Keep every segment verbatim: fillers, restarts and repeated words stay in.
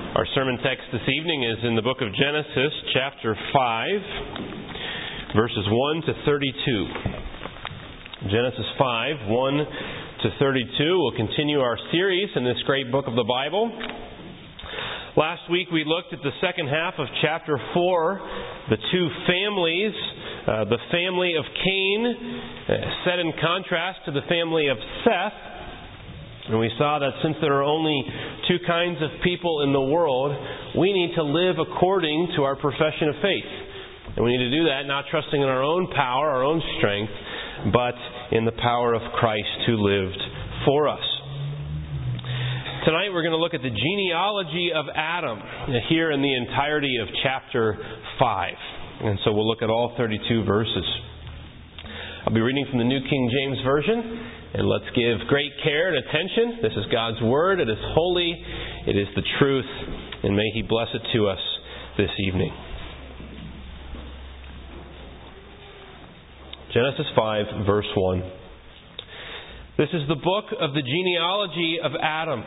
Our sermon text this evening is in the book of Genesis, chapter five, verses one to thirty-two. Genesis five, one to thirty-two. We'll continue our series in this great book of the Bible. Last week we looked at the second half of chapter four, the two families, uh, the family of Cain, uh, set in contrast to the family of Seth. And we saw that since there are only two kinds of people in the world, we need to live according to our profession of faith. And we need to do that not trusting in our own power, our own strength, but in the power of Christ who lived for us. Tonight we're going to look at the genealogy of Adam here in the entirety of chapter five. And so we'll look at all thirty-two verses. I'll be reading from the New King James Version, and let's give great care and attention. This is God's Word. It is holy. It is the truth, and may He bless it to us this evening. Genesis five, verse one. This is the book of the genealogy of Adam.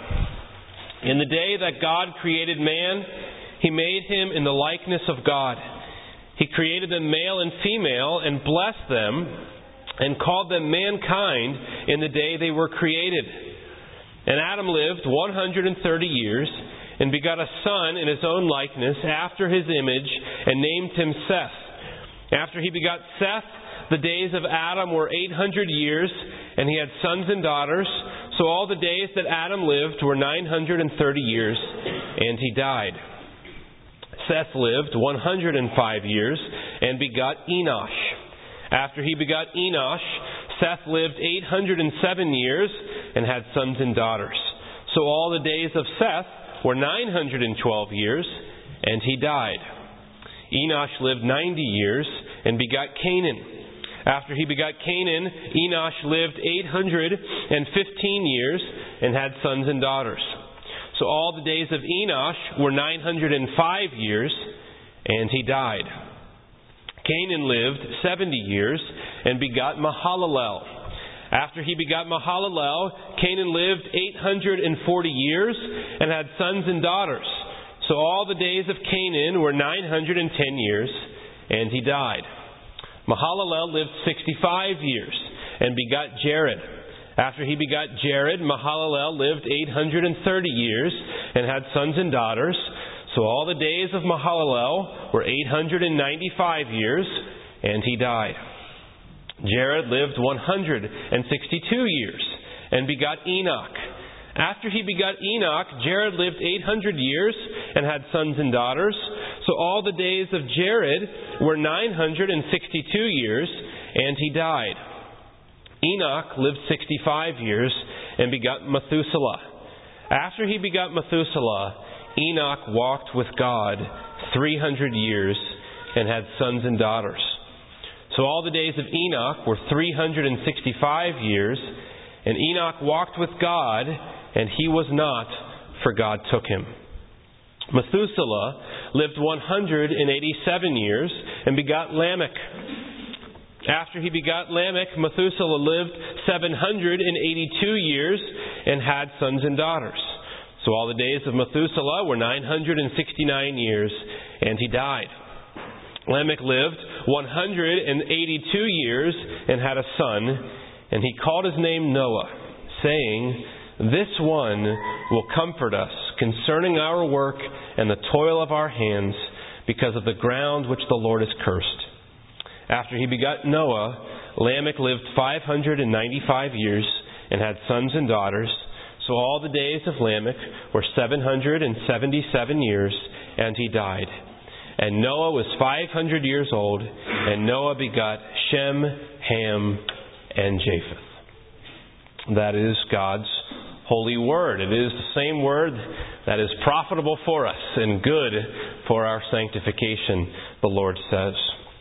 In the day that God created man, He made him in the likeness of God. He created them male and female and blessed them and called them mankind in the day they were created. And Adam lived one hundred thirty years and begot a son in his own likeness after his image and named him Seth. After he begot Seth, the days of Adam were eight hundred years, and he had sons and daughters. So all the days that Adam lived were nine hundred thirty years, and he died. Seth lived one hundred five years and begot Enosh. After he begot Enosh, Seth lived eight hundred seven years and had sons and daughters. So all the days of Seth were nine hundred twelve years, and he died. Enosh lived ninety years and begot Canaan. After he begot Canaan, Enosh lived eight hundred fifteen years and had sons and daughters. So all the days of Enosh were nine hundred five years, and he died. Canaan lived seventy years and begot Mahalalel. After he begot Mahalalel, Canaan lived eight hundred forty years and had sons and daughters. So all the days of Canaan were nine hundred ten years, and he died. Mahalalel lived sixty-five years and begot Jared. After he begot Jared, Mahalalel lived eight hundred thirty years and had sons and daughters. So all the days of Mahalalel were eight hundred ninety-five years, and he died. Jared lived one hundred sixty-two years and begot Enoch. After he begot Enoch, Jared lived eight hundred years and had sons and daughters. So all the days of Jared were nine hundred sixty-two years, and he died. Enoch lived sixty-five years and begot Methuselah. After he begot Methuselah, Enoch walked with God three hundred years and had sons and daughters. So all the days of Enoch were three hundred sixty-five years, and Enoch walked with God, and he was not, for God took him. Methuselah lived one hundred eighty-seven years and begot Lamech. After he begot Lamech, Methuselah lived seven hundred eighty-two years and had sons and daughters. So all the days of Methuselah were nine hundred sixty-nine years, and he died. Lamech lived one hundred eighty-two years and had a son, and he called his name Noah, saying, "This one will comfort us concerning our work and the toil of our hands, because of the ground which the Lord has cursed." After he begot Noah, Lamech lived five hundred ninety-five years and had sons and daughters. So all the days of Lamech were seven hundred seventy-seven years, and he died. And Noah was five hundred years old, and Noah begot Shem, Ham, and Japheth. That is God's holy word. It is the same word that is profitable for us and good for our sanctification, the Lord says.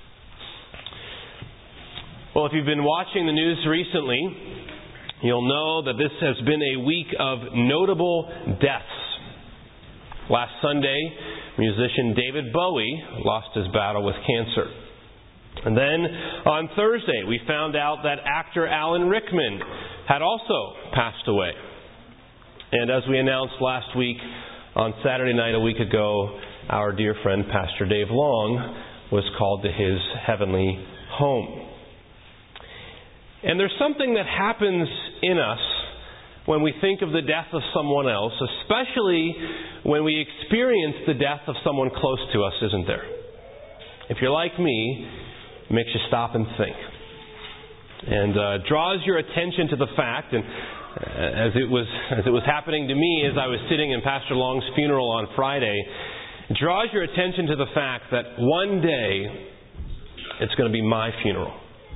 Well, if you've been watching the news recently, you'll know that this has been a week of notable deaths. Last Sunday, musician David Bowie lost his battle with cancer. And then on Thursday, we found out that actor Alan Rickman had also passed away. And as we announced last week, On Saturday night a week ago, our dear friend Pastor Dave Long was called to his heavenly home. And there's something that happens in us when we think of the death of someone else, especially when we experience the death of someone close to us, isn't there? If you're like me, it makes you stop and think. And uh, draws your attention to the fact, and uh, as it was as it was happening to me as I was sitting in Pastor Long's funeral on Friday, it draws your attention to the fact that one day it's going to be my funeral.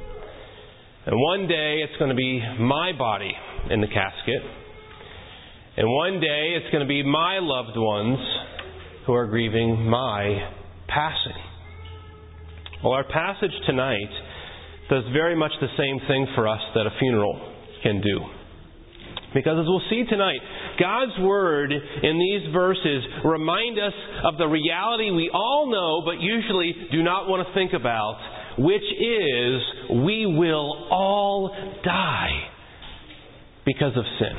And one day it's going to be my body in the casket. And one day it's going to be my loved ones who are grieving my passing. Well, our passage tonight does very much the same thing for us that a funeral can do. Because as we'll see tonight, God's Word in these verses remind us of the reality we all know but usually do not want to think about, which is we will all die because of sin.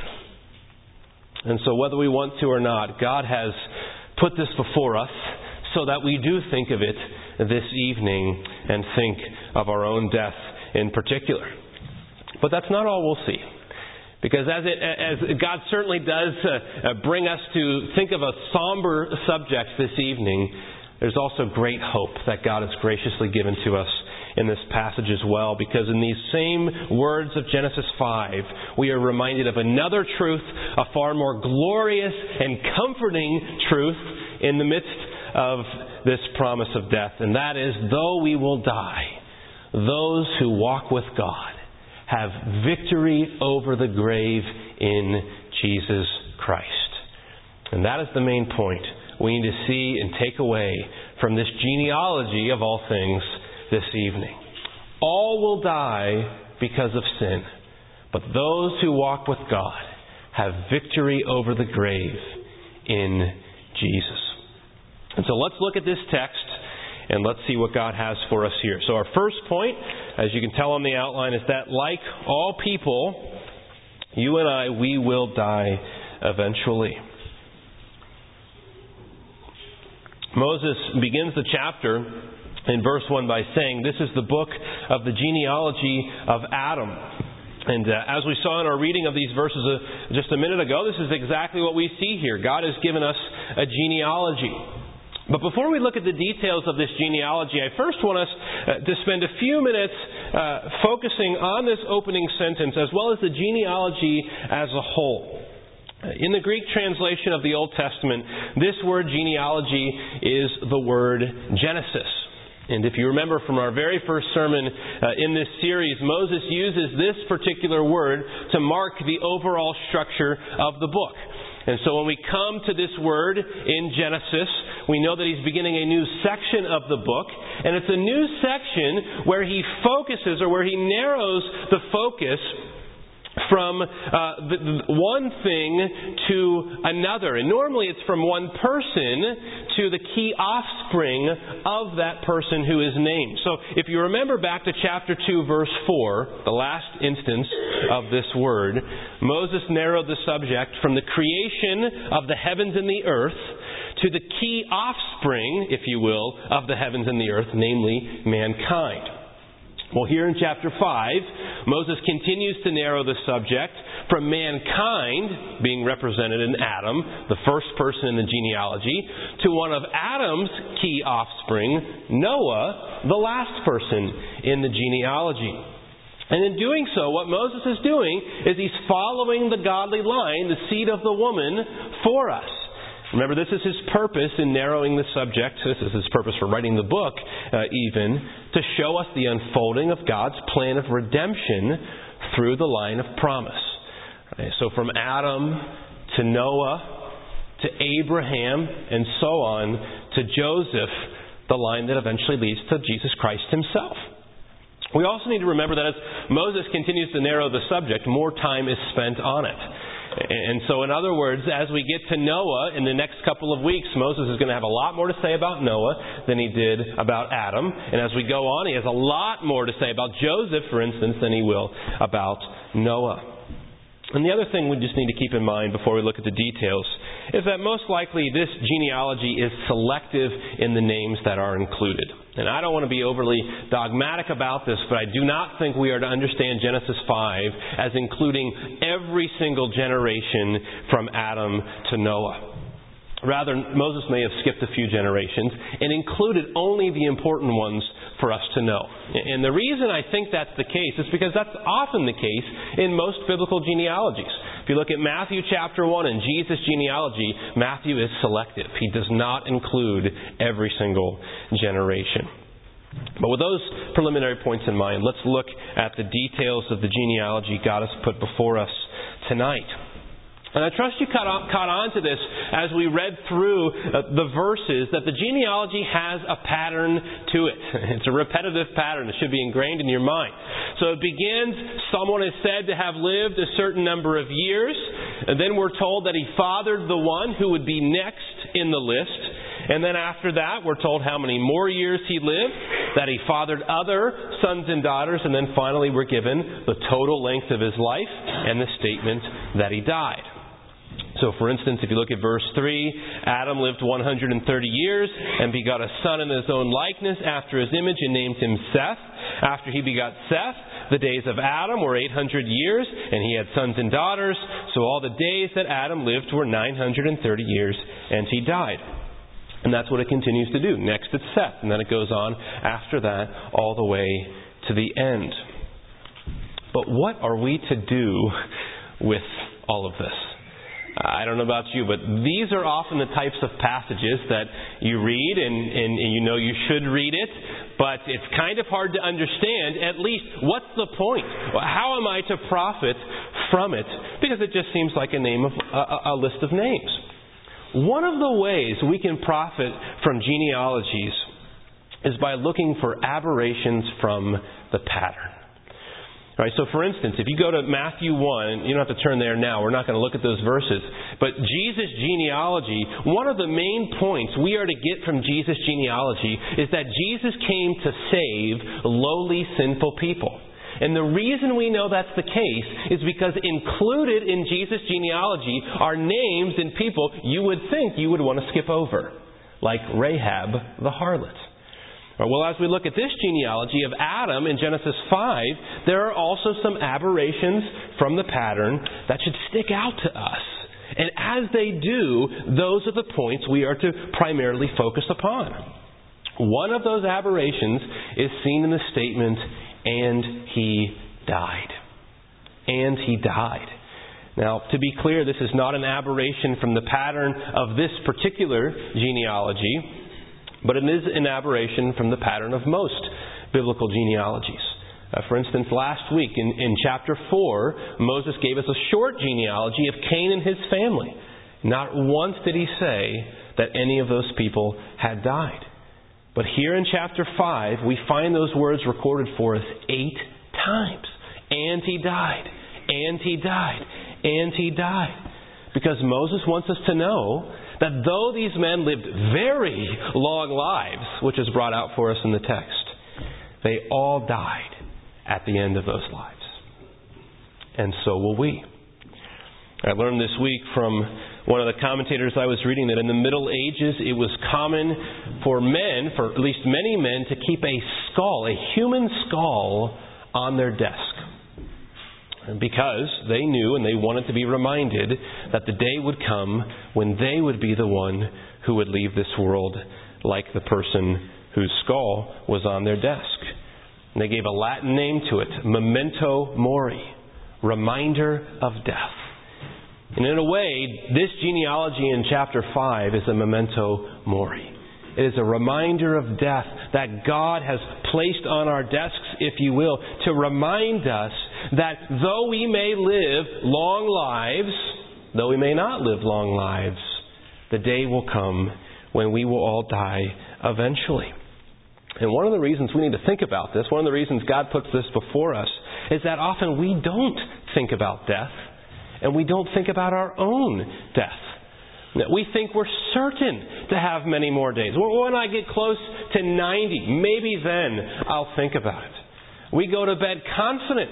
And so whether we want to or not, God has put this before us so that we do think of it this evening and think of our own death in particular. But that's not all we'll see. Because as, it, as God certainly does uh, bring us to think of a somber subject this evening, there's also great hope that God has graciously given to us in this passage as well. Because in these same words of Genesis five, we are reminded of another truth, a far more glorious and comforting truth in the midst of this promise of death. And that is, though we will die, those who walk with God have victory over the grave in Jesus Christ. And that is the main point we need to see and take away from this genealogy of all things this evening. All will die because of sin, but those who walk with God have victory over the grave in Jesus. And so let's look at this text and let's see what God has for us here. So our first point, as you can tell on the outline, is that like all people, you and I, we will die eventually. Moses begins the chapter in verse one by saying, this is the book of the genealogy of Adam. And uh, as we saw in our reading of these verses uh, just a minute ago, this is exactly what we see here. God has given us a genealogy. But before we look at the details of this genealogy, I first want us uh, to spend a few minutes uh, focusing on this opening sentence as well as the genealogy as a whole. In the Greek translation of the Old Testament, this word genealogy is the word Genesis. And if you remember from our very first sermon uh, in this series, Moses uses this particular word to mark the overall structure of the book. And so when we come to this word in Genesis, we know that he's beginning a new section of the book. And it's a new section where he focuses or where he narrows the focus from uh, the, the one thing to another. And normally it's from one person to the key offspring of that person who is named. So if you remember back to chapter two, verse four, the last instance of this word, Moses narrowed the subject from the creation of the heavens and the earth to the key offspring, if you will, of the heavens and the earth, namely mankind. Well, here in chapter five, Moses continues to narrow the subject from mankind, being represented in Adam, the first person in the genealogy, to one of Adam's key offspring, Noah, the last person in the genealogy. And in doing so, what Moses is doing is he's following the godly line, the seed of the woman, for us. Remember, this is his purpose in narrowing the subject. This is his purpose for writing the book, uh, even, to show us the unfolding of God's plan of redemption through the line of promise. Right? So from Adam to Noah to Abraham and so on to Joseph, the line that eventually leads to Jesus Christ himself. We also need to remember that as Moses continues to narrow the subject, more time is spent on it. And so, in other words, as we get to Noah in the next couple of weeks, Moses is going to have a lot more to say about Noah than he did about Adam. And as we go on, he has a lot more to say about Joseph, for instance, than he will about Noah. And the other thing we just need to keep in mind before we look at the details is that most likely this genealogy is selective in the names that are included. And I don't want to be overly dogmatic about this, but I do not think we are to understand Genesis five as including every single generation from Adam to Noah. Rather, Moses may have skipped a few generations and included only the important ones for us to know. And the reason I think that's the case is because that's often the case in most biblical genealogies. If you look at Matthew chapter one and Jesus' genealogy, Matthew is selective. He does not include every single generation. But with those preliminary points in mind, let's look at the details of the genealogy God has put before us tonight. And I trust you caught on, caught on to this as we read through uh, the verses, that the genealogy has a pattern to it. It's a repetitive pattern that should be ingrained in your mind. So it begins, someone is said to have lived a certain number of years, and then we're told that he fathered the one who would be next in the list. And then after that, we're told how many more years he lived, that he fathered other sons and daughters, and then finally we're given the total length of his life and the statement that he died. So, for instance, if you look at verse three, Adam lived one hundred thirty years and begot a son in his own likeness after his image and named him Seth. After he begot Seth, the days of Adam were eight hundred years, and he had sons and daughters. So all the days that Adam lived were nine hundred thirty years, and he died. And that's what it continues to do. Next it's Seth, and then it goes on after that all the way to the end. But what are we to do with all of this? I don't know about you, but these are often the types of passages that you read and, and, and you know you should read it, but it's kind of hard to understand, at least, what's the point? How am I to profit from it? Because it just seems like a name of a, a list of names. One of the ways we can profit from genealogies is by looking for aberrations from the pattern. All right, so for instance, if you go to Matthew one, you don't have to turn there now, we're not going to look at those verses, but Jesus' genealogy, one of the main points we are to get from Jesus' genealogy is that Jesus came to save lowly, sinful people. And the reason we know that's the case is because included in Jesus' genealogy are names and people you would think you would want to skip over, like Rahab the harlot. Well, as we look at this genealogy of Adam in Genesis five, there are also some aberrations from the pattern that should stick out to us. And as they do, those are the points we are to primarily focus upon. One of those aberrations is seen in the statement, and he died. And he died. Now, to be clear, this is not an aberration from the pattern of this particular genealogy, but it is an aberration from the pattern of most biblical genealogies. Uh, for instance, last week in, in chapter four, Moses gave us a short genealogy of Cain and his family. Not once did he say that any of those people had died. But here in chapter five, we find those words recorded for us eight times. And he died. And he died. And he died. Because Moses wants us to know that though these men lived very long lives, which is brought out for us in the text, they all died at the end of those lives. And so will we. I learned this week from one of the commentators I was reading that in the Middle Ages it was common for men, for at least many men, to keep a skull, a human skull, on their desk. Because they knew and they wanted to be reminded that the day would come when they would be the one who would leave this world like the person whose skull was on their desk. And they gave a Latin name to it, memento mori, reminder of death. And in a way, this genealogy in chapter five is a memento mori. It is a reminder of death that God has placed on our desks, if you will, to remind us that though we may live long lives, though we may not live long lives, the day will come when we will all die eventually. And one of the reasons we need to think about this, one of the reasons God puts this before us, is that often we don't think about death, and we don't think about our own death. We think we're certain to have many more days. When I get close to ninety, maybe then I'll think about it. We go to bed confident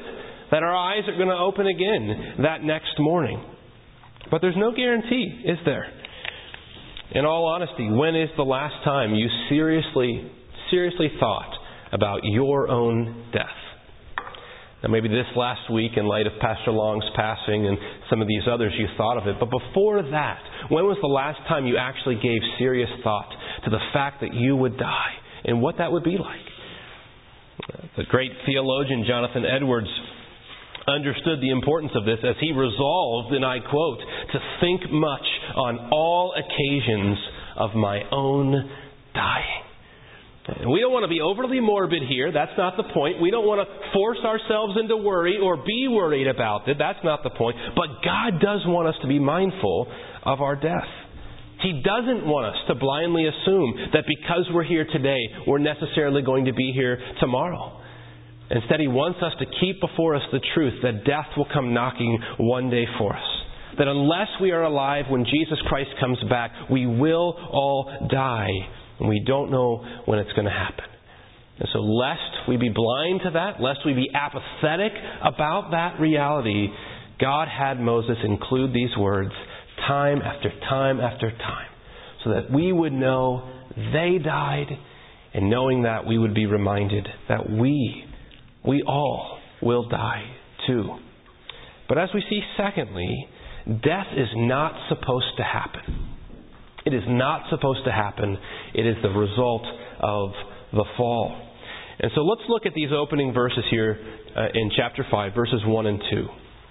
that our eyes are going to open again that next morning. But there's no guarantee, is there? In all honesty, when is the last time you seriously, seriously thought about your own death? Now maybe this last week in light of Pastor Long's passing and some of these others you thought of it. But before that, when was the last time you actually gave serious thought to the fact that you would die and what that would be like? The great theologian Jonathan Edwards understood the importance of this as he resolved, and I quote, to think much on all occasions of my own dying. And we don't want to be overly morbid here. That's not the point. We don't want to force ourselves into worry or be worried about it. That's not the point. But God does want us to be mindful of our death. He doesn't want us to blindly assume that because we're here today, we're necessarily going to be here tomorrow. Instead, He wants us to keep before us the truth that death will come knocking one day for us. That unless we are alive when Jesus Christ comes back, we will all die. And we don't know when it's going to happen. And so lest we be blind to that, lest we be apathetic about that reality, God had Moses include these words time after time after time, so that we would know they died, and knowing that we would be reminded that we, we all will die too. But as we see, secondly, death is not supposed to happen. It is not supposed to happen. It is the result of the fall. And so let's look at these opening verses here uh, in chapter five, verses one and two.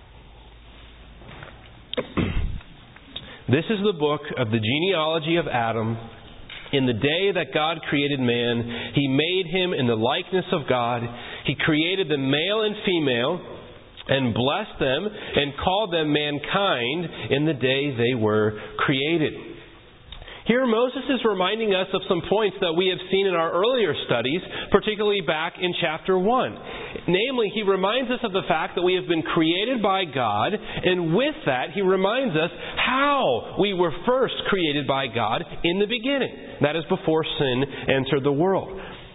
This is the book of the genealogy of Adam. In the day that God created man, He made him in the likeness of God. He created them male and female, and blessed them, and called them mankind in the day they were created. Here Moses is reminding us of some points that we have seen in our earlier studies, particularly back in chapter one. Namely, he reminds us of the fact that we have been created by God, and with that he reminds us how we were first created by God in the beginning. That is before sin entered the world.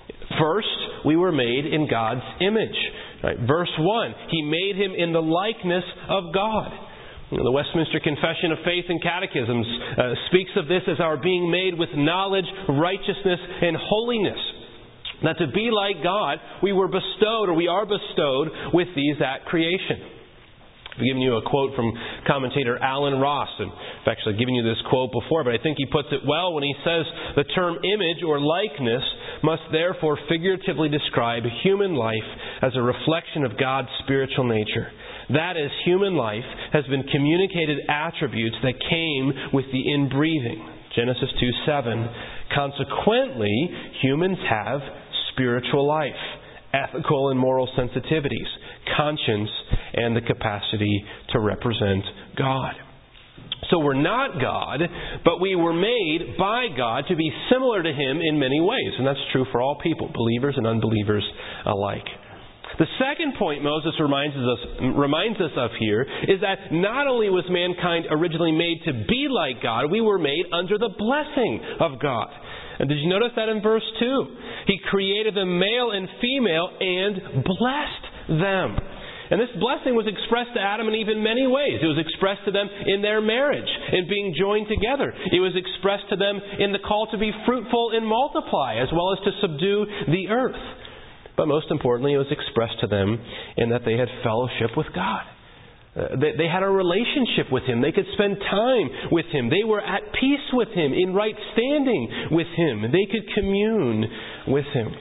First, we were made in God's image. Right? Verse one, He made him in the likeness of God. The Westminster Confession of Faith and Catechisms uh, speaks of this as our being made with knowledge, righteousness, and holiness. That to be like God, we were bestowed, or we are bestowed, with these at creation. I've given you a quote from commentator Alan Ross. And I've actually given you this quote before, but I think he puts it well when he says, the term image or likeness must therefore figuratively describe human life as a reflection of God's spiritual nature. That is, human life has been communicated attributes that came with the inbreathing. Genesis two seven. Consequently, humans have spiritual life, ethical and moral sensitivities, conscience, and the capacity to represent God. So we're not God, but we were made by God to be similar to Him in many ways. And that's true for all people, believers and unbelievers alike. The second point Moses reminds us, reminds us of here is that not only was mankind originally made to be like God, we were made under the blessing of God. And did you notice that in verse two? He created them male and female and blessed them. And this blessing was expressed to Adam in even many ways. It was expressed to them in their marriage, in being joined together. It was expressed to them in the call to be fruitful and multiply, as well as to subdue the earth. But most importantly, it was expressed to them in that they had fellowship with God. Uh, they, they had a relationship with Him. They could spend time with Him. They were at peace with Him, in right standing with Him. They could commune with Him.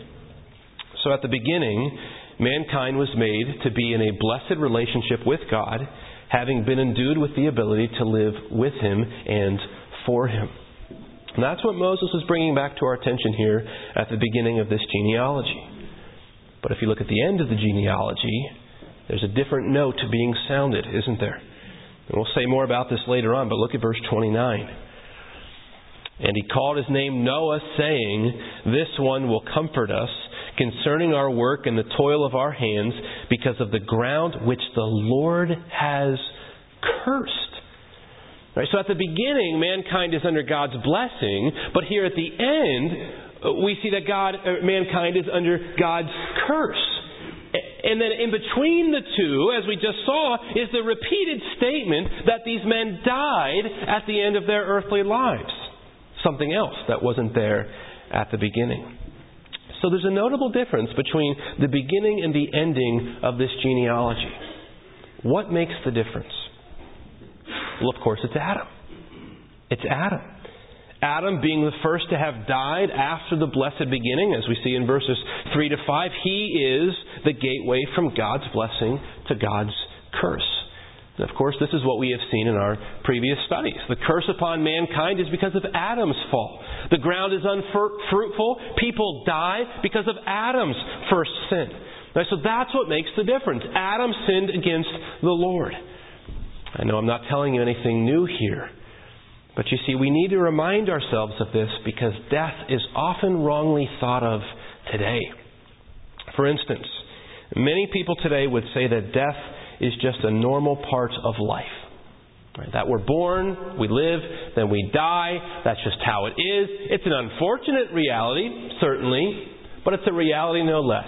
So at the beginning, mankind was made to be in a blessed relationship with God, having been endued with the ability to live with Him and for Him. And that's what Moses is bringing back to our attention here at the beginning of this genealogy. But if you look at the end of the genealogy, there's a different note being sounded, isn't there? And we'll say more about this later on, but look at verse twenty-nine. And he called his name Noah, saying, This one will comfort us concerning our work and the toil of our hands, because of the ground which the Lord has cursed. Right, so at the beginning, mankind is under God's blessing, but here at the end, we see that God, uh, mankind is under God's curse. And then in between the two, as we just saw, is the repeated statement that these men died at the end of their earthly lives. Something else that wasn't there at the beginning. So there's a notable difference between the beginning and the ending of this genealogy. What makes the difference? Well, of course, it's Adam. It's Adam. Adam being the first to have died after the blessed beginning, as we see in verses three to five, he is the gateway from God's blessing to God's curse. And of course, this is what we have seen in our previous studies. The curse upon mankind is because of Adam's fall. The ground is unfruitful. People die because of Adam's first sin. Now, so that's what makes the difference. Adam sinned against the Lord. I know I'm not telling you anything new here. But you see, we need to remind ourselves of this because death is often wrongly thought of today. For instance, many people today would say that death is just a normal part of life. Right? That we're born, we live, then we die. That's just how it is. It's an unfortunate reality, certainly, but it's a reality no less.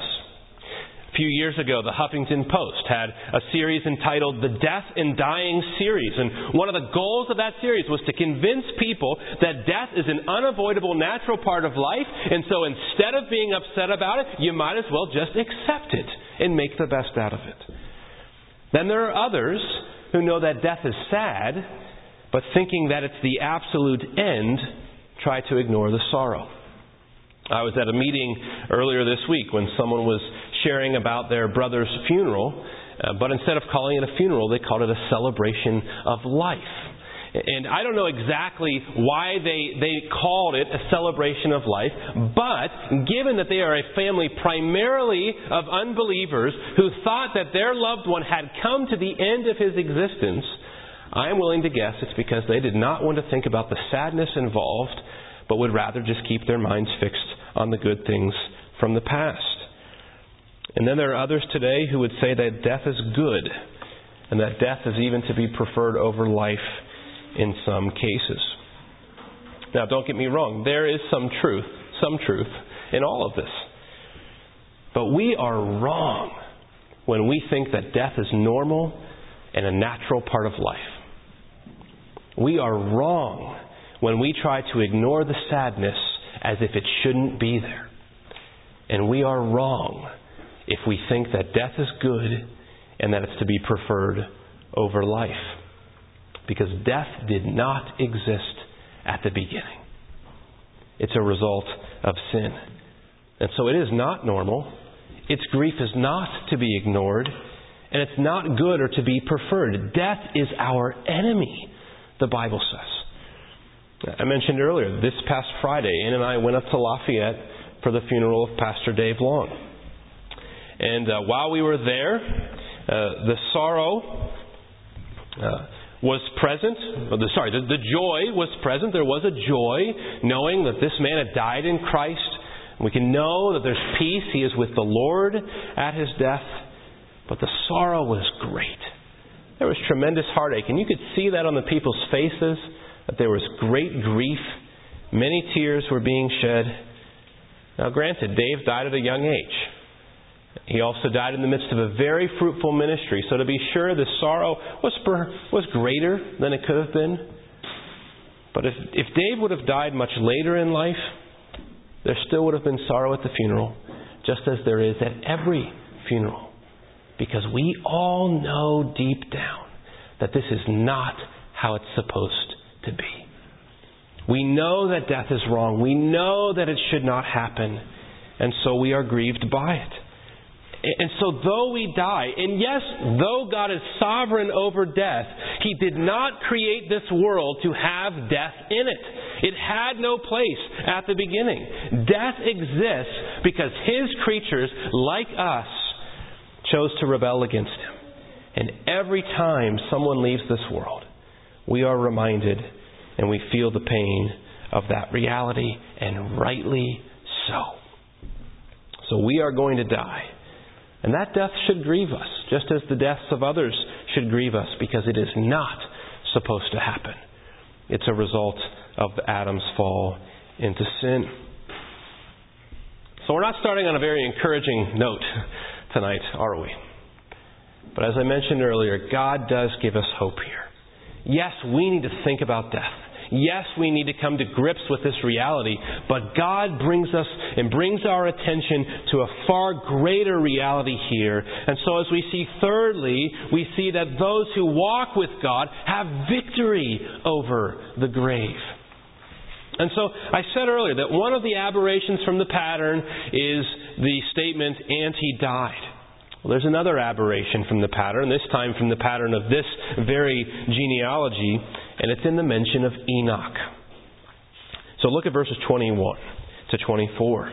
A few years ago, the Huffington Post had a series entitled The Death and Dying Series. And one of the goals of that series was to convince people that death is an unavoidable natural part of life. And so instead of being upset about it, you might as well just accept it and make the best out of it. Then there are others who know that death is sad, but thinking that it's the absolute end, try to ignore the sorrow. I was at a meeting earlier this week when someone was sharing about their brother's funeral, uh, but instead of calling it a funeral, they called it a celebration of life. And I don't know exactly why they, they called it a celebration of life, but given that they are a family primarily of unbelievers who thought that their loved one had come to the end of his existence, I am willing to guess it's because they did not want to think about the sadness involved, but would rather just keep their minds fixed on the good things from the past. And then there are others today who would say that death is good, and that death is even to be preferred over life in some cases. Now, don't get me wrong. There is some truth, some truth in all of this. But we are wrong when we think that death is normal and a natural part of life. We are wrong when we try to ignore the sadness as if it shouldn't be there. And we are wrong if we think that death is good and that it's to be preferred over life. Because death did not exist at the beginning. It's a result of sin. And so it is not normal. Its grief is not to be ignored. And it's not good or to be preferred. Death is our enemy, the Bible says. I mentioned earlier, this past Friday, Ann and I went up to Lafayette for the funeral of Pastor Dave Long. And uh, while we were there, uh, the sorrow uh, was present. Or the, sorry, the, the joy was present. There was a joy knowing that this man had died in Christ. We can know that there's peace. He is with the Lord at his death. But the sorrow was great. There was tremendous heartache. And you could see that on the people's faces, that there was great grief. Many tears were being shed. Now granted, Dave died at a young age. He also died in the midst of a very fruitful ministry. So to be sure, the sorrow was was greater than it could have been. But if, if Dave would have died much later in life, there still would have been sorrow at the funeral, just as there is at every funeral. Because we all know deep down that this is not how it's supposed to be. We know that death is wrong. We know that it should not happen. And so we are grieved by it. And so though we die, and yes, though God is sovereign over death, He did not create this world to have death in it. It had no place at the beginning. Death exists because His creatures, like us, chose to rebel against Him. And every time someone leaves this world, we are reminded and we feel the pain of that reality, and rightly so. So we are going to die. And that death should grieve us, just as the deaths of others should grieve us, because it is not supposed to happen. It's a result of Adam's fall into sin. So we're not starting on a very encouraging note tonight, are we? But as I mentioned earlier, God does give us hope here. Yes, we need to think about death. Yes, we need to come to grips with this reality, but God brings us and brings our attention to a far greater reality here. And so as we see thirdly, we see that those who walk with God have victory over the grave. And so I said earlier that one of the aberrations from the pattern is the statement, "and he died." Well, there's another aberration from the pattern, this time from the pattern of this very genealogy, and it's in the mention of Enoch. So look at verses twenty-one to twenty-four.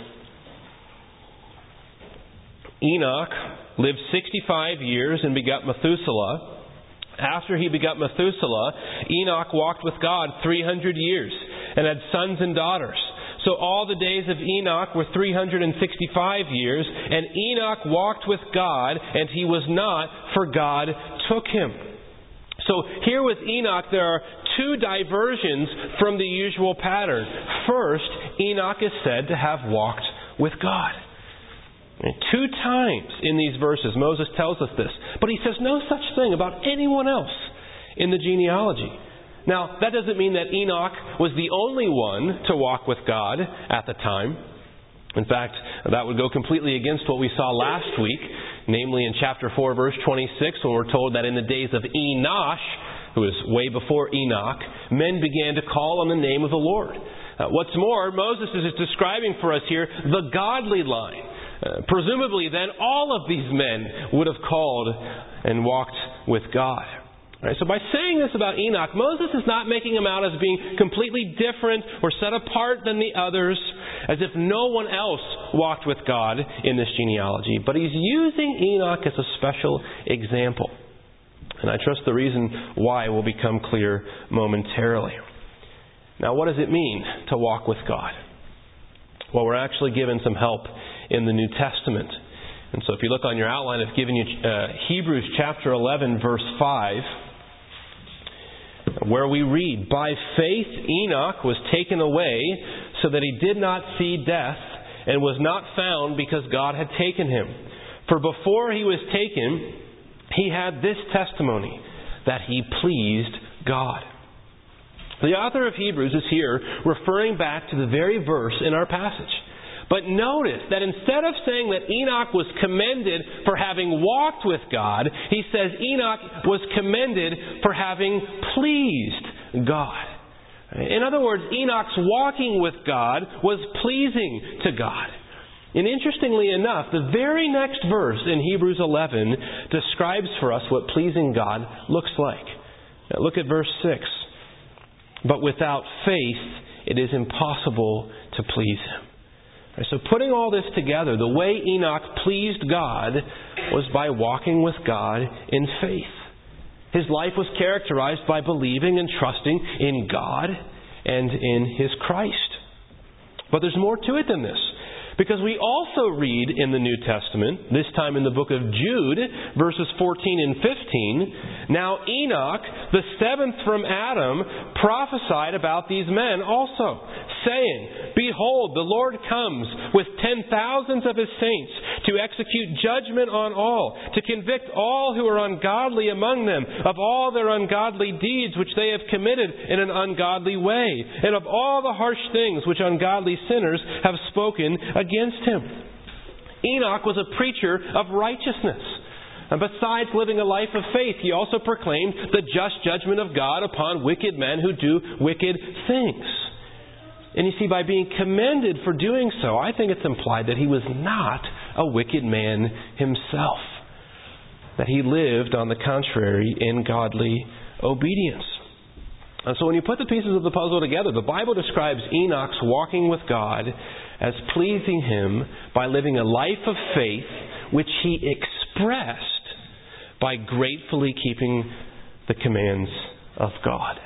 Enoch lived sixty-five years and begot Methuselah. After he begot Methuselah, Enoch walked with God three hundred years and had sons and daughters. So all the days of Enoch were three hundred sixty-five years, and Enoch walked with God, and he was not, for God took him. So here with Enoch, there are two diversions from the usual pattern. First, Enoch is said to have walked with God. And two times in these verses, Moses tells us this. But he says no such thing about anyone else in the genealogy. Now, that doesn't mean that Enoch was the only one to walk with God at the time. In fact, that would go completely against what we saw last week, namely in chapter four, verse twenty-six, when we're told that in the days of Enosh, who is way before Enoch, men began to call on the name of the Lord. Uh, what's more, Moses is describing for us here the godly line. Uh, presumably, then, all of these men would have called and walked with God. Right, so by saying this about Enoch, Moses is not making him out as being completely different or set apart than the others, as if no one else walked with God in this genealogy. But he's using Enoch as a special example. And I trust the reason why will become clear momentarily. Now, what does it mean to walk with God? Well, we're actually given some help in the New Testament. And so if you look on your outline, I've given you uh, Hebrews chapter eleven, verse five, where we read, "By faith Enoch was taken away so that he did not see death, and was not found because God had taken him. For before he was taken, he had this testimony, that he pleased God." The author of Hebrews is here referring back to the very verse in our passage. But notice that instead of saying that Enoch was commended for having walked with God, he says Enoch was commended for having pleased God. In other words, Enoch's walking with God was pleasing to God. And interestingly enough, the very next verse in Hebrews eleven describes for us what pleasing God looks like. Now look at verse six. "But without faith it is impossible to please Him." So putting all this together, the way Enoch pleased God was by walking with God in faith. His life was characterized by believing and trusting in God and in His Christ. But there's more to it than this. Because we also read in the New Testament, this time in the book of Jude, verses fourteen and fifteen, "Now Enoch, the seventh from Adam, prophesied about these men also, saying, Behold, the Lord comes with ten thousands of His saints to execute judgment on all, to convict all who are ungodly among them of all their ungodly deeds which they have committed in an ungodly way, and of all the harsh things which ungodly sinners have spoken against him." Enoch was a preacher of righteousness. And besides living a life of faith, he also proclaimed the just judgment of God upon wicked men who do wicked things. And you see, by being commended for doing so, I think it's implied that he was not a wicked man himself. That he lived, on the contrary, in godly obedience. And so when you put the pieces of the puzzle together, the Bible describes Enoch's walking with God as pleasing Him by living a life of faith, which he expressed by gratefully keeping the commands of God.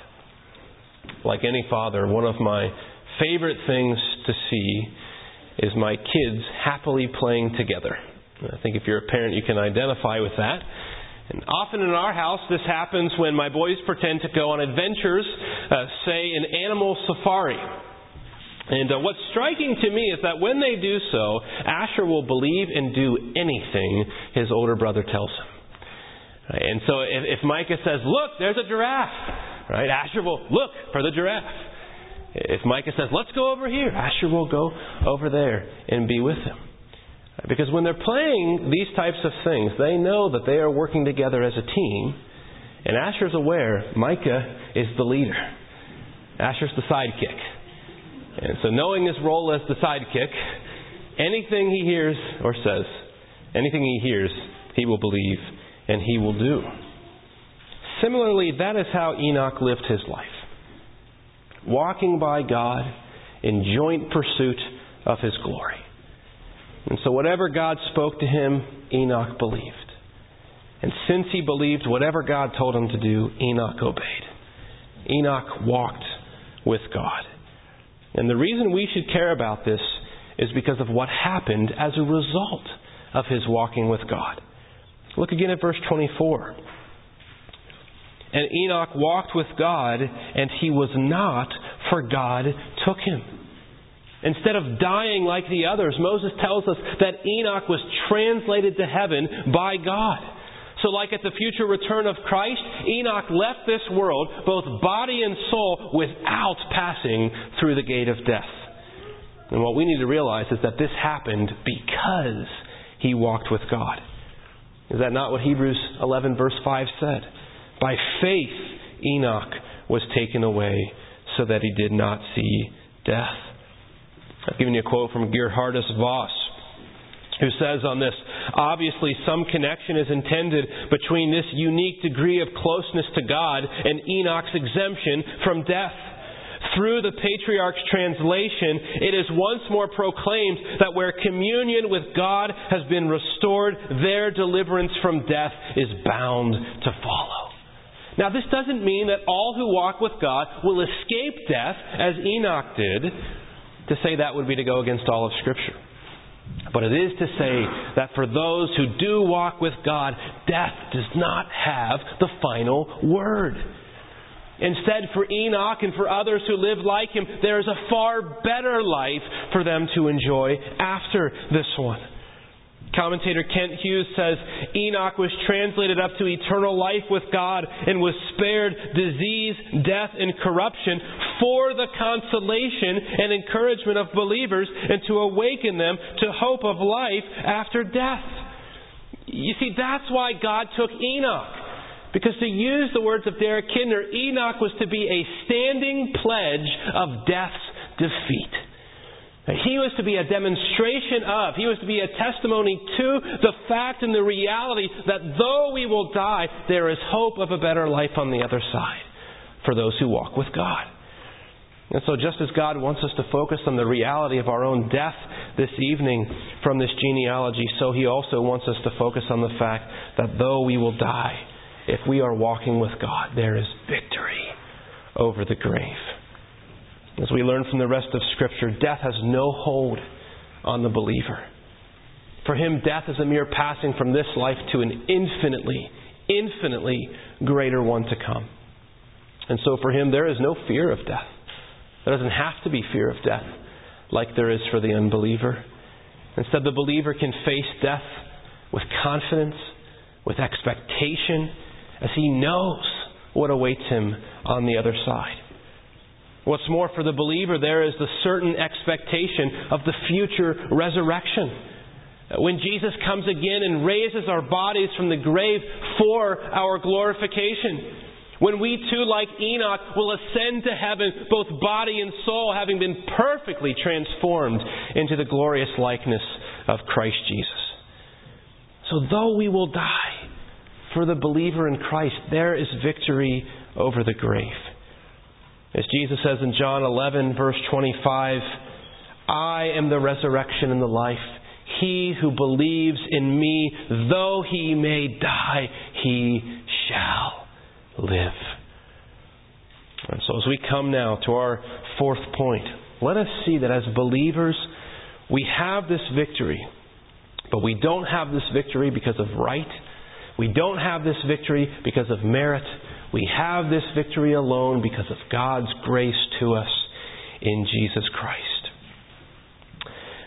Like any father, one of my favorite things to see is my kids happily playing together. I think if you're a parent, you can identify with that. And often in our house, this happens when my boys pretend to go on adventures, uh, say an animal safari. And uh, what's striking to me is that when they do so, Asher will believe and do anything his older brother tells him. Right? And so if, if Micah says, look, there's a giraffe, right? Asher will look for the giraffe. If Micah says, let's go over here, Asher will go over there and be with him. Because when they're playing these types of things, they know that they are working together as a team. And Asher's aware Micah is the leader. Asher's the sidekick. And so knowing his role as the sidekick, anything he hears or says, anything he hears, he will believe and he will do. Similarly, that is how Enoch lived his life. Walking by God in joint pursuit of His glory. And so whatever God spoke to him, Enoch believed. And since he believed whatever God told him to do, Enoch obeyed. Enoch walked with God. And the reason we should care about this is because of what happened as a result of his walking with God. Look again at verse twenty-four. And Enoch walked with God, and he was not, for God took him. Instead of dying like the others, Moses tells us that Enoch was translated to heaven by God. So like at the future return of Christ, Enoch left this world, both body and soul, without passing through the gate of death. And what we need to realize is that this happened because he walked with God. Is that not what Hebrews eleven verse five said? By faith, Enoch was taken away so that he did not see death. I've given you a quote from Gerhardus Voss, who says on this, obviously some connection is intended between this unique degree of closeness to God and Enoch's exemption from death. Through the patriarch's translation, it is once more proclaimed that where communion with God has been restored, their deliverance from death is bound to follow. Now, this doesn't mean that all who walk with God will escape death, as Enoch did. To say that would be to go against all of Scripture. But it is to say that for those who do walk with God, death does not have the final word. Instead, for Enoch and for others who live like him, there is a far better life for them to enjoy after this one. Commentator Kent Hughes says, Enoch was translated up to eternal life with God and was spared disease, death, and corruption for the consolation and encouragement of believers and to awaken them to hope of life after death. You see, that's why God took Enoch. Because to use the words of Derek Kidner, Enoch was to be a standing pledge of death's defeat. He was to be a demonstration of, he was to be a testimony to the fact and the reality that though we will die, there is hope of a better life on the other side for those who walk with God. And so just as God wants us to focus on the reality of our own death this evening from this genealogy, so He also wants us to focus on the fact that though we will die, if we are walking with God, there is victory over the grave. As we learn from the rest of Scripture, death has no hold on the believer. For him, death is a mere passing from this life to an infinitely, infinitely greater one to come. And so for him, there is no fear of death. There doesn't have to be fear of death like there is for the unbeliever. Instead, the believer can face death with confidence, with expectation, as he knows what awaits him on the other side. What's more, for the believer, there is the certain expectation of the future resurrection. When Jesus comes again and raises our bodies from the grave for our glorification. When we too, like Enoch, will ascend to heaven, both body and soul, having been perfectly transformed into the glorious likeness of Christ Jesus. So though we will die, for the believer in Christ, there is victory over the grave. As Jesus says in John eleven, verse twenty-five, I am the resurrection and the life. He who believes in me, though he may die, he shall live. And so as we come now to our fourth point, let us see that as believers, we have this victory. But we don't have this victory because of right. We don't have this victory because of merit. We have this victory alone because of God's grace to us in Jesus Christ.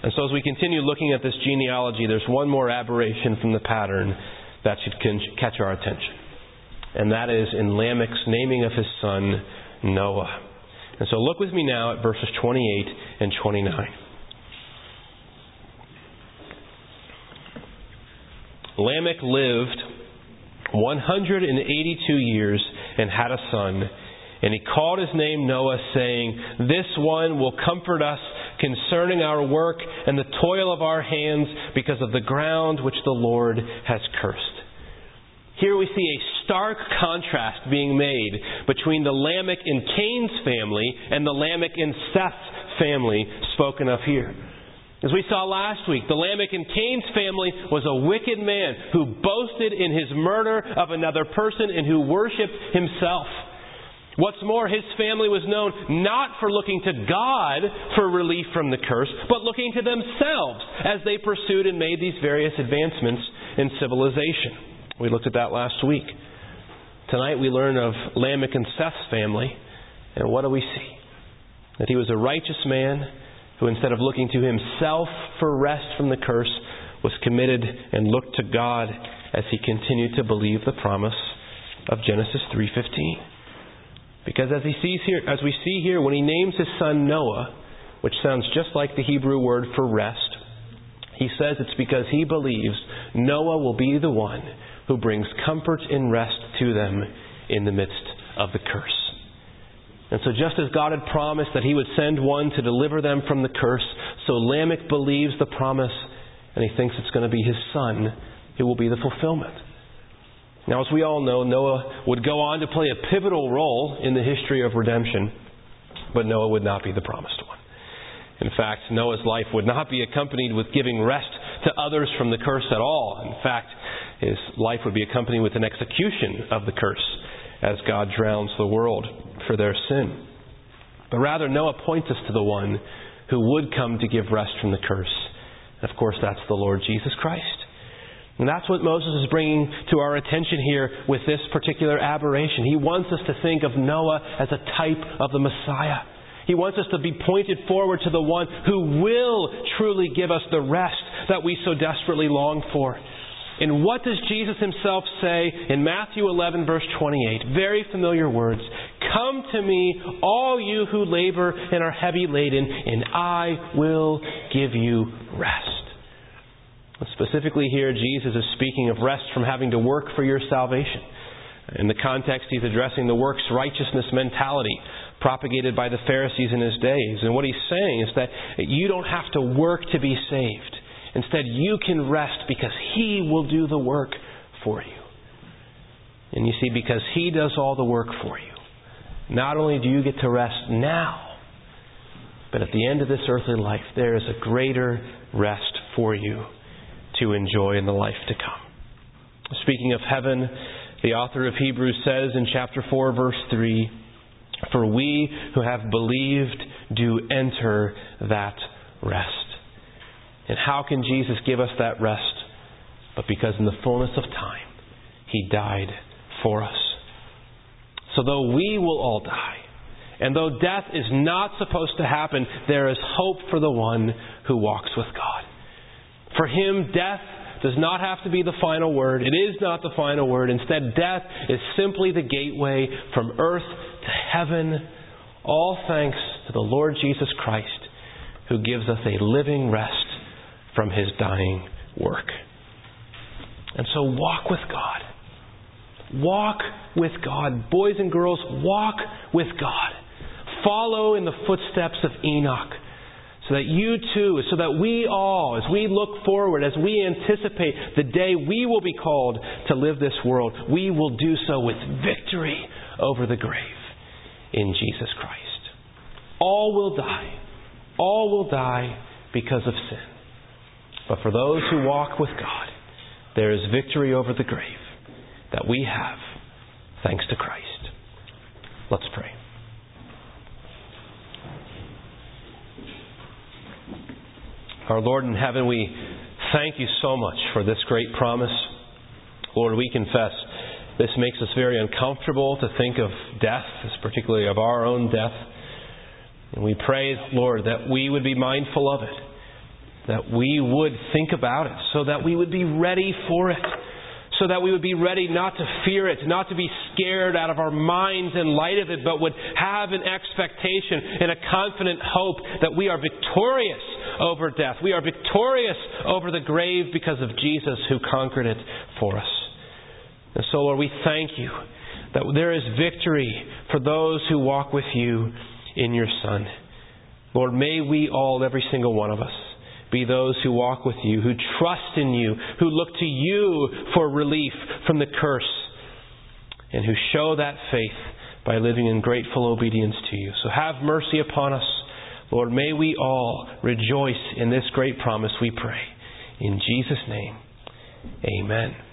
And so as we continue looking at this genealogy, there's one more aberration from the pattern that should catch our attention. And that is in Lamech's naming of his son, Noah. And so look with me now at verses twenty-eight and twenty-nine. Lamech lived one hundred eighty-two years and had a son. And he called his name Noah, saying, "This one will comfort us concerning our work and the toil of our hands, because of the ground which the Lord has cursed." Here we see a stark contrast being made between the Lamech in Cain's family and the Lamech in Seth's family spoken of here. As we saw last week, the Lamech in Cain's family was a wicked man who boasted in his murder of another person and who worshipped himself. What's more, his family was known not for looking to God for relief from the curse, but looking to themselves as they pursued and made these various advancements in civilization. We looked at that last week. Tonight we learn of Lamech and Seth's family, and what do we see? That he was a righteous man who, instead of looking to himself for rest from the curse, was committed and looked to God as he continued to believe the promise of Genesis three fifteen. Because as he sees here, as we see here, when he names his son Noah, which sounds just like the Hebrew word for rest, he says it's because he believes Noah will be the one who brings comfort and rest to them in the midst of the curse. And so just as God had promised that he would send one to deliver them from the curse, so Lamech believes the promise, and he thinks it's going to be his son who will be the fulfillment. Now, as we all know, Noah would go on to play a pivotal role in the history of redemption, but Noah would not be the promised one. In fact, Noah's life would not be accompanied with giving rest to others from the curse at all. In fact, his life would be accompanied with an execution of the curse as God drowns the world for their sin. But rather, Noah points us to the one who would come to give rest from the curse. And of course, that's the Lord Jesus Christ. And that's what Moses is bringing to our attention here with this particular aberration. He wants us to think of Noah as a type of the Messiah. He wants us to be pointed forward to the one who will truly give us the rest that we so desperately long for. And what does Jesus himself say in Matthew eleven, verse twenty-eight? Very familiar words. "Come to me, all you who labor and are heavy laden, and I will give you rest." Specifically here, Jesus is speaking of rest from having to work for your salvation. In the context, he's addressing the works righteousness mentality propagated by the Pharisees in his days. And what he's saying is that you don't have to work to be saved. Instead, you can rest because he will do the work for you. And you see, because he does all the work for you, not only do you get to rest now, but at the end of this earthly life, there is a greater rest for you to enjoy in the life to come. Speaking of heaven, the author of Hebrews says in chapter four, verse three, "For we who have believed do enter that rest." And how can Jesus give us that rest? But because in the fullness of time, he died for us. So though we will all die, and though death is not supposed to happen, there is hope for the one who walks with God. For him, death does not have to be the final word. It is not the final word. Instead, death is simply the gateway from earth to heaven. All thanks to the Lord Jesus Christ, who gives us a living rest from his dying work. And so walk with God. Walk with God. Boys and girls, walk with God. Follow in the footsteps of Enoch. So that you too, so that we all, as we look forward, as we anticipate the day we will be called to live this world, we will do so with victory over the grave in Jesus Christ. All will die. All will die because of sin. But for those who walk with God, there is victory over the grave that we have thanks to Christ. Let's pray. Our Lord in heaven, we thank you so much for this great promise. Lord, we confess this makes us very uncomfortable to think of death, particularly of our own death. And we pray, Lord, that we would be mindful of it. that we would think about it, so that we would be ready for it, so that we would be ready not to fear it, not to be scared out of our minds in light of it, but would have an expectation and a confident hope that we are victorious over death. We are victorious over the grave because of Jesus who conquered it for us. And so, Lord, we thank you that there is victory for those who walk with you in your Son. Lord, may we all, every single one of us, be those who walk with you, who trust in you, who look to you for relief from the curse, and who show that faith by living in grateful obedience to you. So have mercy upon us. Lord, may we all rejoice in this great promise, we pray. In Jesus' name, amen.